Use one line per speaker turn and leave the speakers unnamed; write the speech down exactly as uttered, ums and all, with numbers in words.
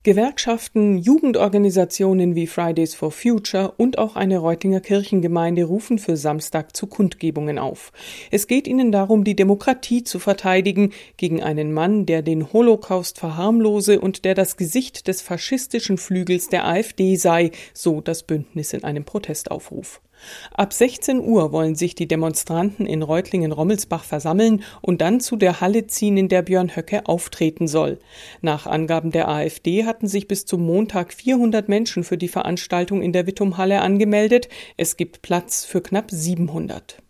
Gewerkschaften, Jugendorganisationen wie Fridays for Future und auch eine Reutlinger Kirchengemeinde rufen für Samstag zu Kundgebungen auf. Es geht ihnen darum, die Demokratie zu verteidigen gegen einen Mann, der den Holocaust verharmlose und der das Gesicht des faschistischen Flügels der AfD sei, so das Bündnis in einem Protestaufruf. Ab sechzehn Uhr wollen sich die Demonstranten in Reutlingen-Rommelsbach versammeln und dann zu der Halle ziehen, in der Björn Höcke auftreten soll. Nach Angaben der AfD hatten sich bis zum Montag vierhundert Menschen für die Veranstaltung in der Wittumhalle angemeldet. Es gibt Platz für knapp siebenhundert.